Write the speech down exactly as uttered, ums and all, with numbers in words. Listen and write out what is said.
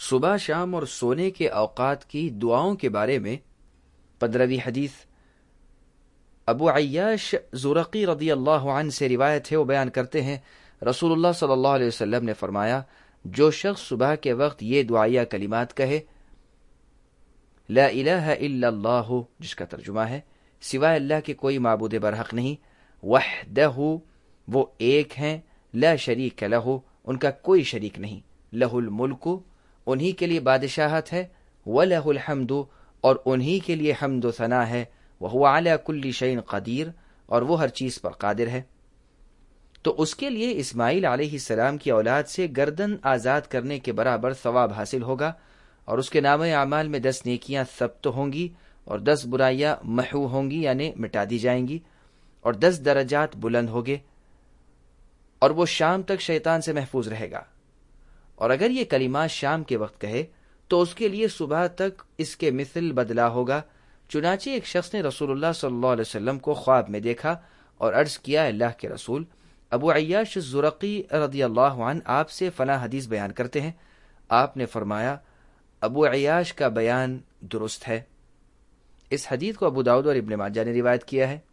صبح شام اور سونے کے اوقات کی دعاؤں کے بارے میں پندرہویں حدیث ابو عیاش زرقی رضی اللہ عنہ سے روایت ہے، وہ بیان کرتے ہیں رسول اللہ صلی اللہ علیہ وسلم نے فرمایا، جو شخص صبح کے وقت یہ دعائیہ کلمات کہے، لا الہ الا اللہ، جس کا ترجمہ ہے سوائے اللہ کے کوئی معبود برحق نہیں، وحدہ، وہ ایک ہیں، لا شریک لہ، ان کا کوئی شریک نہیں، لہ الملک، انہی کے لیے بادشاہت ہے، وَلَهُ الْحَمْدُ، اور انہی کے لیے حمد و ثنا ہے، وَهُوَ عَلَى كُلِّ شَيْءٍ قدیر، اور وہ ہر چیز پر قادر ہے۔ تو اس کے لیے اسماعیل علیہ السلام کی اولاد سے گردن آزاد کرنے کے برابر ثواب حاصل ہوگا، اور اس کے نام اعمال میں دس نیکیاں ثبت ہوں گی، اور دس برائیاں محو ہوں گی یعنی مٹا دی جائیں گی، اور دس درجات بلند ہوگے، اور وہ شام تک شیطان سے محفوظ رہے گا۔ اور اگر یہ کلمات شام کے وقت کہے تو اس کے لیے صبح تک اس کے مثل بدلہ ہوگا۔ چنانچہ ایک شخص نے رسول اللہ صلی اللہ علیہ وسلم کو خواب میں دیکھا اور عرض کیا، اللہ کے رسول، ابو عیاش الزرقی رضی اللہ عنہ آپ سے فلاں حدیث بیان کرتے ہیں۔ آپ نے فرمایا، ابو عیاش کا بیان درست ہے۔ اس حدیث کو ابو داؤد اور ابن ماجہ نے روایت کیا ہے۔